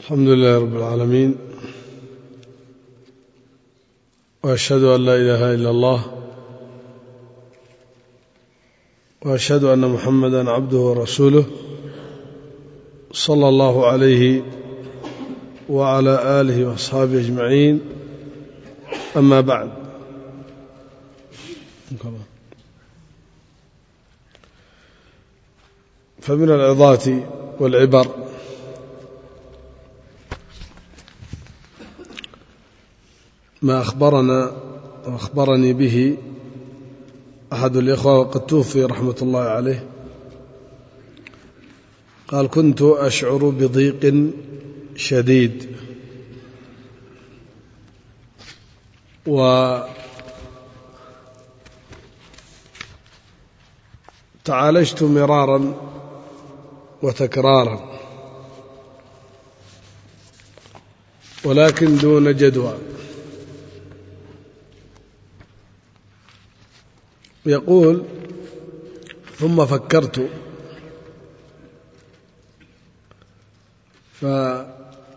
الحمد لله رب العالمين، وأشهد أن لا إله إلا الله، وأشهد أن محمدا عبده ورسوله صلى الله عليه وعلى آله وأصحابه أجمعين. أما بعد، فمن العظات والعبر ما أخبرني به أحد الإخوة وقد توفي رحمة الله عليه. قال: كنت أشعر بضيق شديد، وتعالجت مرارا وتكرارا، ولكن دون جدوى. يقول: ثم فكرت فكنت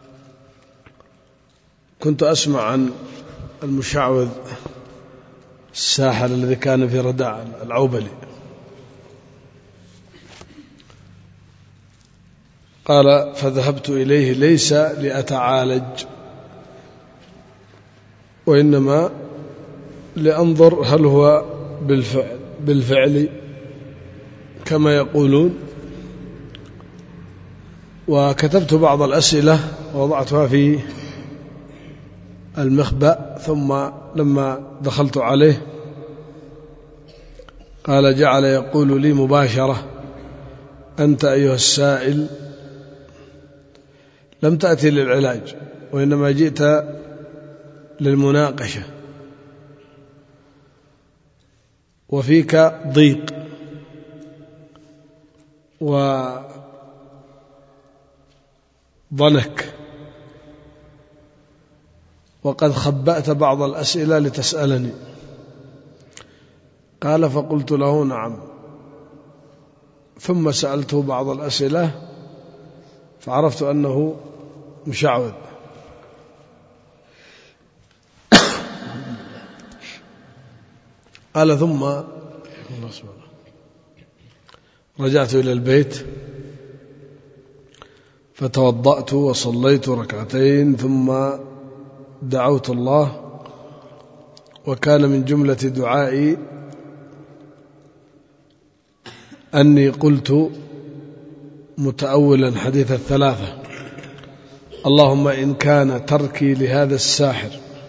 أسمع عن المشعوذ الساحر الذي كان في رداع العوبلي. قال: فذهبت إليه ليس لأتعالج، وإنما لأنظر هل هو بالفعل كما يقولون. وكتبت بعض الأسئلة ووضعتها في المخبأ، ثم لما دخلت عليه قال جعل يقول لي مباشرة: أنت أيها السائل لم تأتي للعلاج، وإنما جئت للمناقشة، وفيك ضيق وضنك، وقد خبأت بعض الأسئلة لتسألني. قال: فقلت له: نعم. ثم سألته بعض الأسئلة فعرفت أنه مشعوذ. قال: ثم رجعت إلى البيت فتوضأت وصليت ركعتين، ثم دعوت الله، وكان من جملة دعائي أني قلت متأولا حديث الثلاثة: اللهم إن كان تركي لهذا الساحر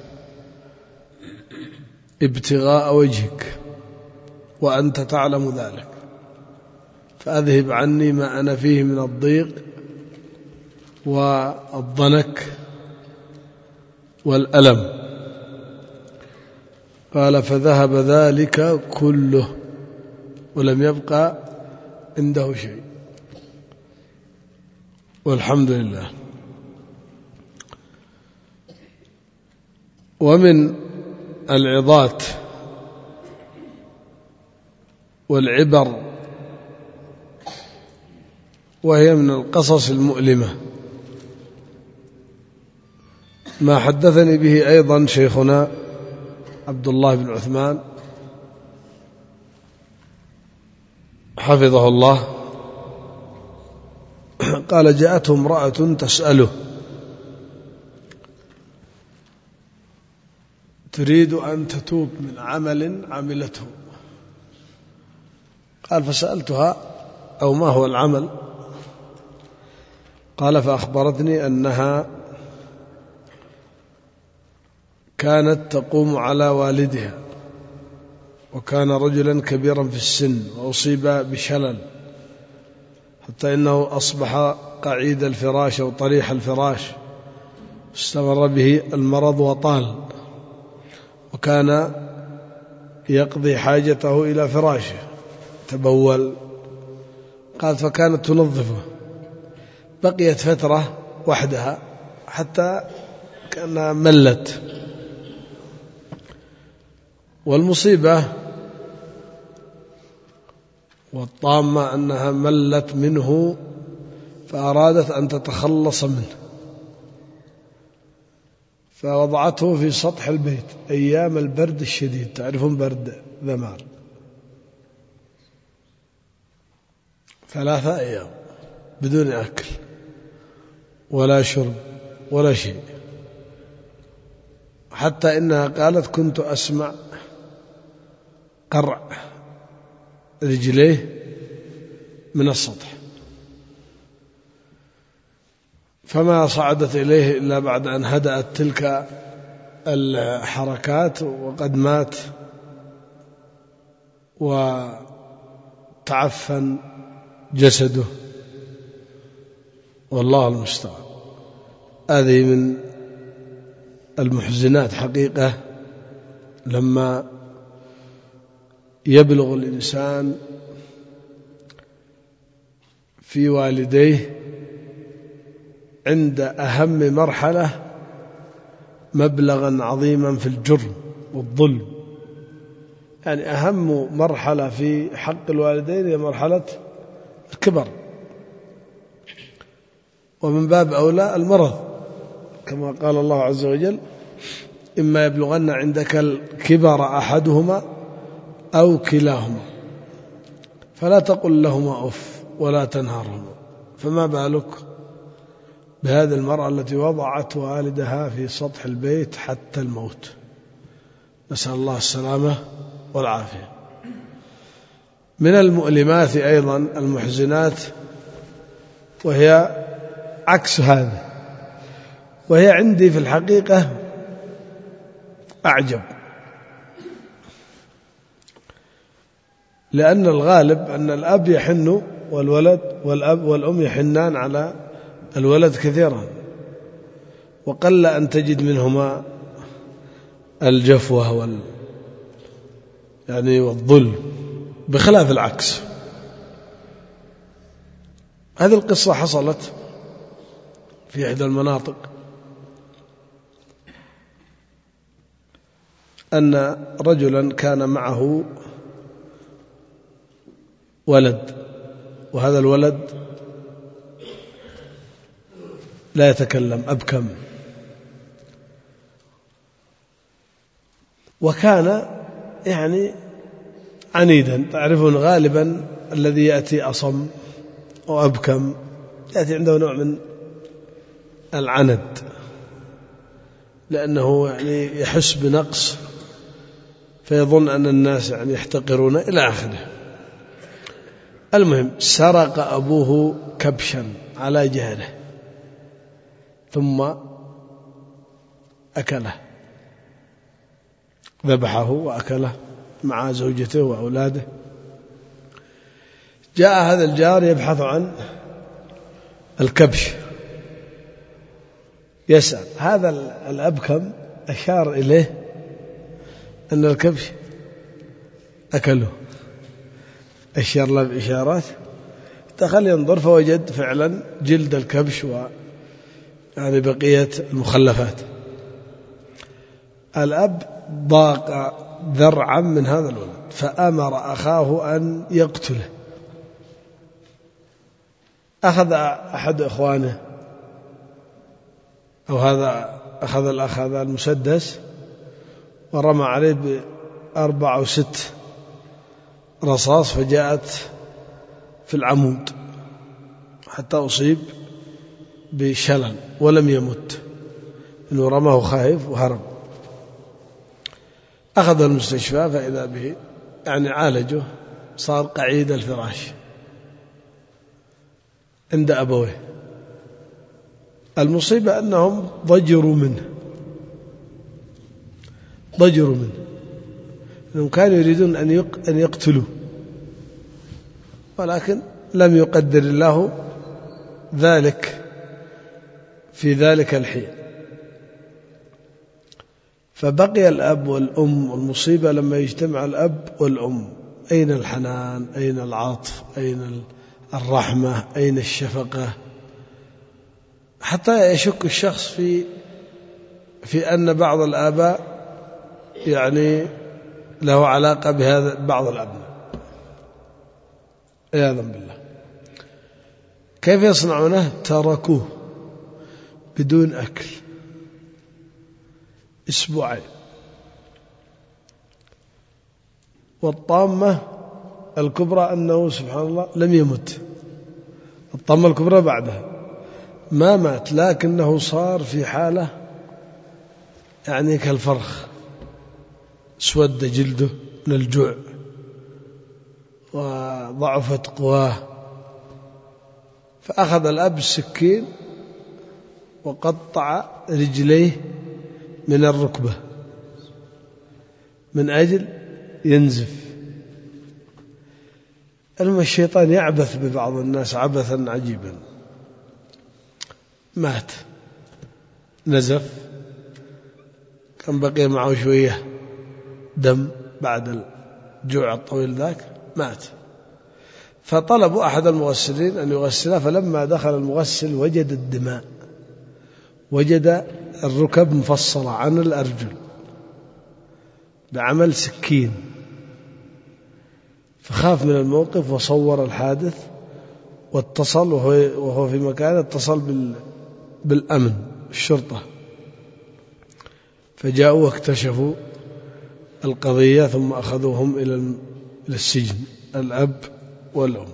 ابتغاء وجهك وأنت تعلم ذلك، فأذهب عني ما أنا فيه من الضيق والضنك والألم. قال: فذهب ذلك كله ولم يبقى عنده شيء، والحمد لله. ومن العظات والعبر، وهي من القصص المؤلمة، ما حدثني به أيضا شيخنا عبد الله بن عثمان حفظه الله. قال: جاءته امرأة تسأله تريد أن تتوب من عمل عملته. قال: فسألتها: أو ما هو العمل؟ قال: فأخبرتني أنها كانت تقوم على والدها، وكان رجلا كبيرا في السن وأصيب بشلل، حتى إنه أصبح قعيد الفراش أو طريح الفراش، استمر به المرض وطال، وكان يقضي حاجته إلى فراشه تبول. قال: فكانت تنظفه، بقيت فترة وحدها حتى كأنها ملت. والمصيبة والطامة أنها ملت منه، فأرادت أن تتخلص منه، فوضعته في سطح البيت أيام البرد الشديد، تعرفون برد ذمار، 3 أيام بدون أكل ولا شرب ولا شيء، حتى إنها قالت كنت أسمع قرع رجليه من السطح، فما صعدت إليه إلا بعد أن هدأت تلك الحركات وقد مات وتعفن جسده، والله المستعان. هذه من المحزنات حقيقة لما يبلغ الإنسان في والديه عند أهم مرحلة مبلغا عظيما في الجرم والظلم. يعني أهم مرحلة في حق الوالدين هي مرحلة الكبر، ومن باب أولى المرض، كما قال الله عز وجل إما يبلغن عندك الكبر أحدهما أو كلاهما فلا تقل لهما أف ولا تنهرهما. فما بالك بهذه المرأة التي وضعت والدها في سطح البيت حتى الموت، نسأل الله السلامة والعافية. من المؤلمات أيضا المحزنات، وهي عكس هذا، وهي عندي في الحقيقة أعجب، لأن الغالب أن الأب يحن والأب والأم يحنان على الولد كثيرا، وقل أن تجد منهما الجفوة والظلم، بخلاف العكس. هذه القصة حصلت في إحدى المناطق، أن رجلا كان معه ولد، وهذا الولد لا يتكلم، أبكم، وكان عنيدا. تعرفون غالبا الذي يأتي أصم وأبكم يأتي عنده نوع من العند، لأنه يحس بنقص فيظن أن الناس يحتقرون إلى آخره. المهم سرق أبوه كبشا على جهله ثم أكله، ذبحه وأكله مع زوجته وأولاده. جاء هذا الجار يبحث عن الكبش، يسأل هذا الأبكم أشار إليه أن الكبش أكله، أشار له بإشارات، دخل ينظر فوجد فعلا جلد الكبش بقية المخلفات. الأب ضاق ذرعا من هذا الولد فأمر أخاه أن يقتله. أخذ أحد إخوانه أخذ الأخ هذا المسدس ورمى عليه ب4 أو 6 رصاص، فجاءت في العمود حتى أصيب بشلل ولم يمت، إنه رماه خائف وهرب. أخذ المستشفى فإذا به عالجه، صار قعيد الفراش عند أبويه. المصيبة أنهم ضجروا منه، أنهم كانوا يريدون أن يقتلوا، ولكن لم يقدر الله ذلك في ذلك الحين. فبقي الأب والأم، والمصيبة لما يجتمع الأب والأم، أين الحنان؟ أين العطف؟ أين الرحمة؟ أين الشفقة؟ حتى يشك الشخص في أن بعض الآباء له علاقة بهذا بعض الأبناء، عياذا بالله. كيف يصنعونه؟ تركوه بدون أكل، أسبوعين. والطامة الكبرى أنه سبحان الله لم يمت، الطامة الكبرى بعدها ما مات، لكنه صار في حالة يعني كالفرخ، اسود جلده من الجوع وضعفت قواه. فأخذ الأب السكين وقطع رجليه من الركبة من أجل ينزف. الشيطان يعبث ببعض الناس عبثا عجيبا. مات، نزف، كان بقي معه شوية دم بعد الجوع الطويل ذاك، مات. فطلبوا أحد المغسلين أن يغسله، فلما دخل المغسل وجد الدماء، وجد الركب مفصلة عن الأرجل بعمل سكين، فخاف من الموقف وصور الحادث واتصل، وهو في مكان اتصل بالأمن الشرطة، فجاءوا واكتشفوا القضية ثم أخذوهم إلى السجن، الأب والأم.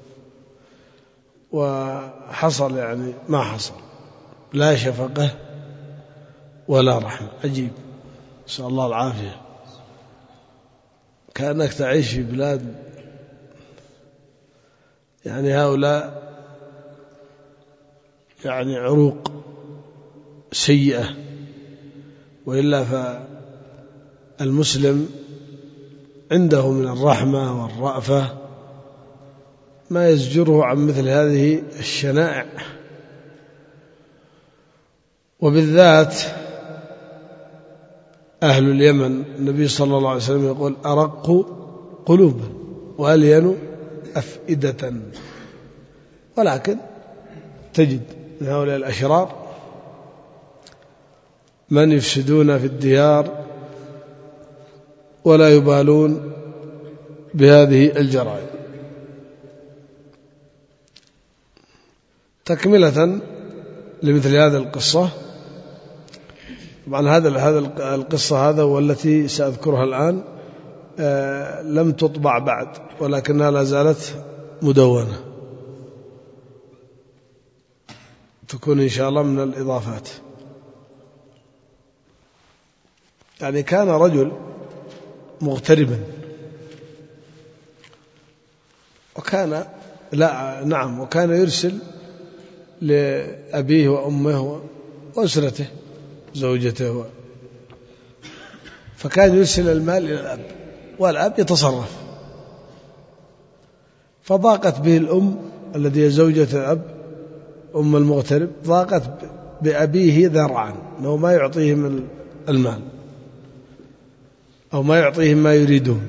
وحصل يعني ما حصل، لا شفقة ولا رحمة. عجيب، نسأل الله العافية. كأنك تعيش في بلاد يعني هؤلاء يعني عروق سيئة، وإلا فالمسلم عنده من الرحمة والرأفة ما يزجره عن مثل هذه الشنائع. وبالذات أهل اليمن، النبي صلى الله عليه وسلم يقول: أرق قلوبا وألين أفئدة. ولكن تجد من هؤلاء الأشرار من يفسدون في الديار ولا يبالون بهذه الجرائم. تكملة لمثل هذه القصة، طبعا هذا القصة هذا والتي سأذكرها الآن لم تطبع بعد، ولكنها لا زالت مدونة، تكون إن شاء الله من الإضافات. يعني كان رجل مغتربا، وكان يرسل لأبيه وأمه وأسرته زوجته، فكان يرسل المال إلى الأب، والأب يتصرف. فضاقت به الأم الذي هي زوجة الأب، أم المغترب، ضاقت بأبيه ذرعا أنه ما يعطيهم المال أو ما يعطيهم ما يريدون.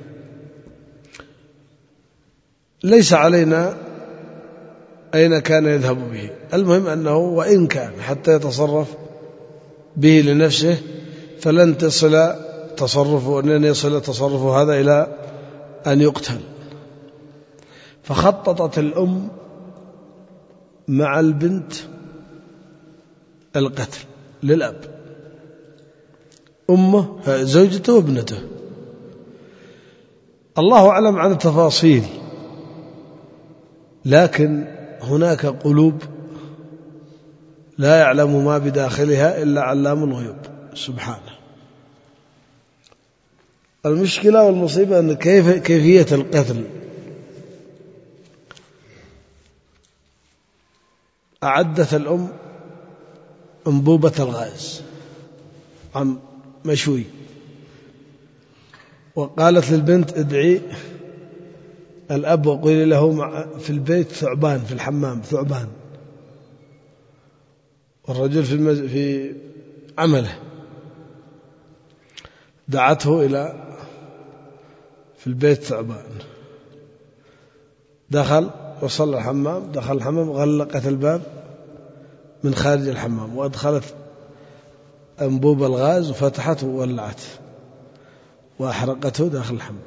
ليس علينا أين كان يذهب به، المهم أنه وإن كان حتى يتصرف به لنفسه فلن يصل تصرفه هذا إلى أن يقتل. فخططت الأم مع البنت القتل للأب، أمه زوجته وابنته. الله أعلم عن التفاصيل، لكن هناك قلوب لا يعلم ما بداخلها إلا علام الغيوب سبحانه. المشكلة والمصيبة أن كيفية القتل. أعدت الأم أنبوبة الغاز عن مشوي، وقالت للبنت: ادعي الأب وقولي له في البيت ثعبان في الحمام، ثعبان. والرجل في عمله، دعته إلى في البيت ثعبان. دخل وصل الحمام، دخل الحمام، غلقت الباب من خارج الحمام، وأدخلت أنبوب الغاز وفتحته وولعته وأحرقته داخل الحمام.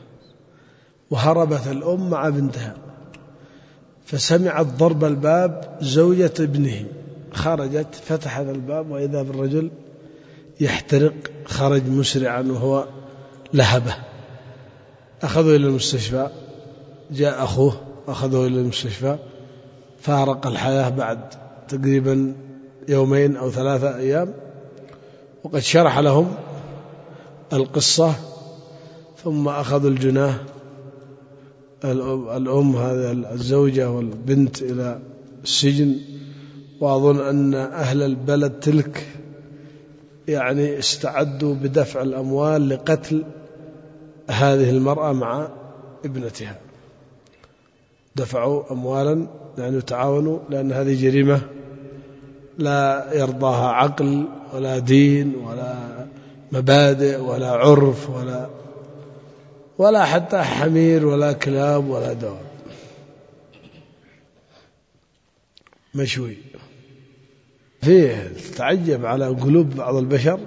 وهربت الأم مع بنتها، فسمعت ضرب الباب زوجة ابنه، خرجت فتحت الباب وإذا بالرجل يحترق، خرج مسرعا وهو لهبة، أخذه إلى المستشفى، جاء أخوه أخذه إلى المستشفى، فارق الحياة بعد تقريبا 2 أو 3 أيام، وقد شرح لهم القصة. ثم أخذوا الجناه الأم هذه الزوجة والبنت إلى السجن، وأظن أن أهل البلد تلك يعني استعدوا بدفع الأموال لقتل هذه المرأة مع ابنتها، دفعوا أموالا يعني تعاونوا، لأن هذه جريمة لا يرضاها عقل ولا دين ولا مبادئ ولا عرف ولا حتى حمير ولا كلاب ولا دواب، مشوي. فيه تتعجب على قلوب بعض البشر،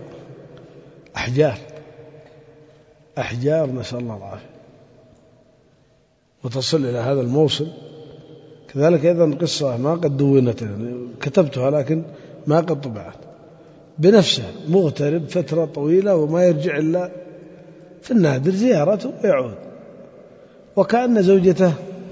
أحجار نسأل الله العافية، وتصل إلى هذا الموصل. كذلك أيضا قصة ما قد دونت، يعني كتبتها لكن ما قد طبعت، بنفسه مغترب فترة طويلة وما يرجع إلا في النادر زيارته ويعود، وكأن زوجته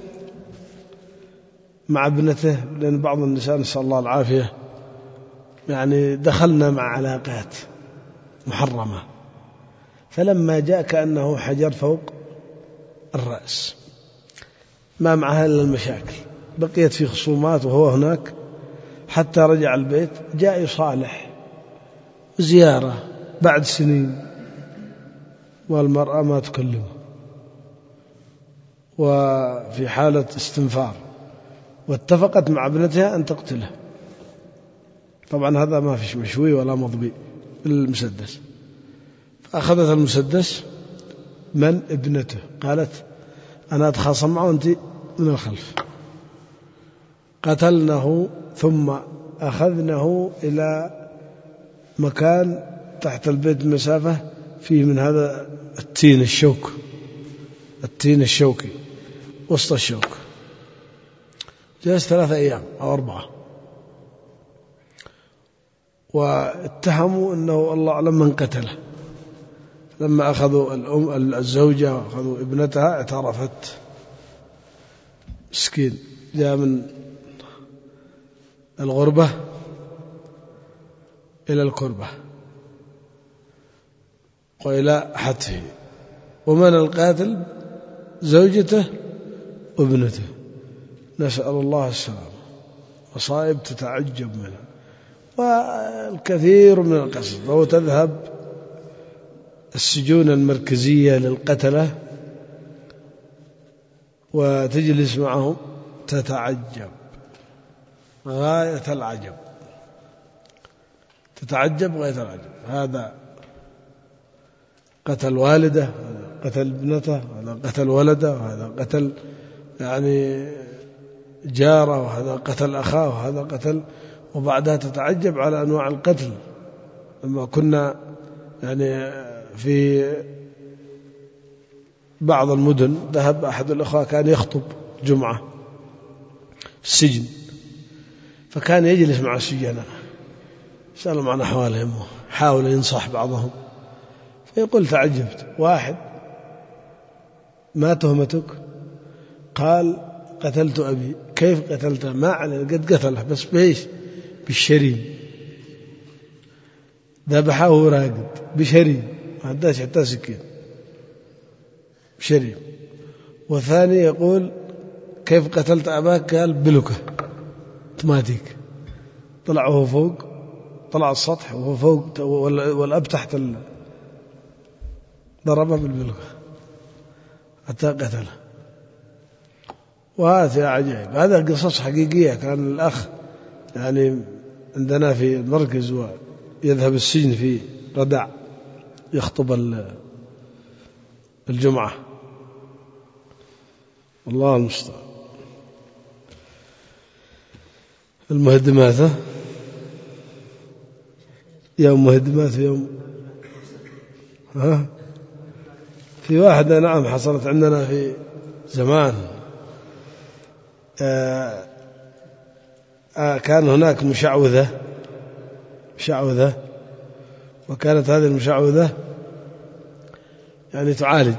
مع ابنته، لأن بعض النساء نسأل الله العافية يعني دخلنا مع علاقات محرمة، فلما جاء كأنه حجر فوق الرأس، ما معها إلا المشاكل، بقيت في خصومات وهو هناك حتى رجع البيت، جاء يصالح زيارة بعد سنين والمرأة ما تكلمه وفي حالة استنفار، واتفقت مع ابنتها أن تقتله. طبعا هذا ما فيش مشوي ولا مضبي بالمسدس، فأخذت المسدس من ابنته، قالت أنا أتخاصم معه وأنت من الخلف، قتلنه ثم أخذنه إلى مكان تحت البيت مسافة فيه من هذا التين الشوكي وسط الشوك، جلس 3 أيام أو 4، واتهموا أنه الله أعلم من قتله. لما أخذوا الزوجة وأخذوا ابنتها اعترفت، مسكين جاء من الغربة إلى الكربة وإلى حتفه، ومن القاتل زوجته وابنته، نسأل الله السلامة. مصائب تتعجب منها، والكثير من القصص لو تذهب السجون المركزية للقتلة وتجلس معهم تتعجب غاية العجب، هذا قتل والده، هذا قتل ابنته، هذا قتل ولده، وهذا قتل يعني جاره، وهذا قتل أخاه، وهذا قتل، وبعدها تتعجب على أنواع القتل. لما كنا يعني في بعض المدن ذهب أحد الأخوة كان يخطب جمعة في السجن، فكان يجلس مع السجناء سألهم عن أحوالهم وحاول ينصح بعضهم، فيقول تعجبت، واحد ما تهمتك؟ قال قتلت أبي. كيف قتلته؟ ما عليه، قد قتله بس بإيش؟ بالشريم، ذبحه وراقد بشريم، ما عندهاش حتى سكين، بشريم. والثاني يقول كيف قتلت أباك؟ قال بلكة اوتوماتيك، طلع وهو فوق، طلع السطح وهو فوق والأب تحت ضربه بالبلكة حتى قتله. وهذا عجيب، هذا قصص حقيقية. كان الأخ يعني عندنا في المركز ويذهب السجن في ردع يخطب الجمعة، الله المستعان. المهدمات، يوم مهدمات يوم في واحدة نعم حصلت عندنا في زمان. كان هناك مشعوذة وكانت هذه المشعوذة يعني تعالج،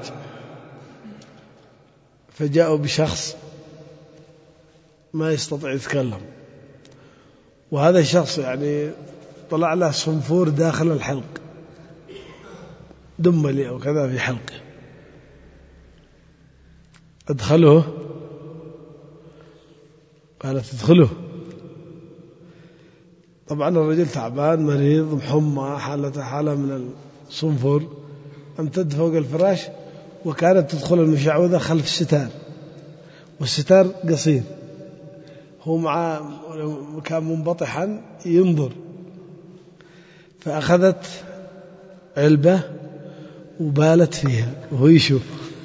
فجاءوا بشخص ما يستطيع يتكلم، وهذا الشخص يعني طلع له صنفور داخل الحلق، دملي أو كذا في حلقه، أدخله، قالت ادخله. طبعا الرجل تعبان مريض محمى، حالة من الصنفور، امتد فوق الفراش، وكانت تدخل المشعوذة خلف الستار، والستار قصير، هو كان منبطحا ينظر، فأخذت علبة وبالت فيها وهو يشوف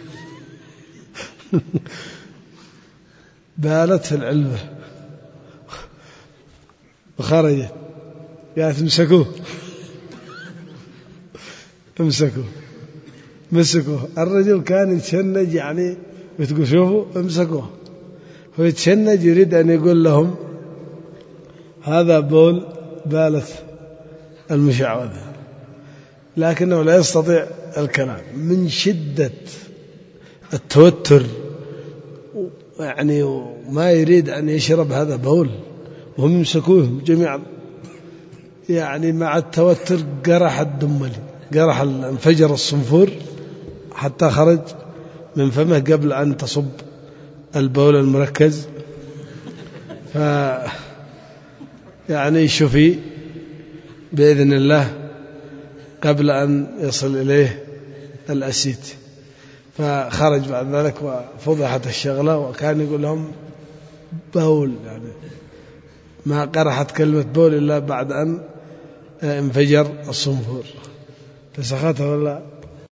بالت في العلبة وخرجت، قالت امسكوه مسكوه. الرجل كان يتشنج يعني، بتقول شوفوا امسكوه، هو يتشنج يريد أن يقول لهم هذا بول بالت المشعوذة، لكنه لا يستطيع الكلام من شدة التوتر، يعني ما يريد أن يشرب هذا بول، وهم يمسكوه جميعا، يعني مع التوتر قرح الدملي، قرح انفجر الصنفور حتى خرج من فمه قبل أن تصب البول المركز، يعني شفي بإذن الله قبل أن يصل إليه الأسيت. فخرج بعد ذلك وفضحت الشغلة، وكان يقول لهم بول، يعني ما قرحت كلمة بول إلا بعد أن انفجر الصنفور، فسخته ولا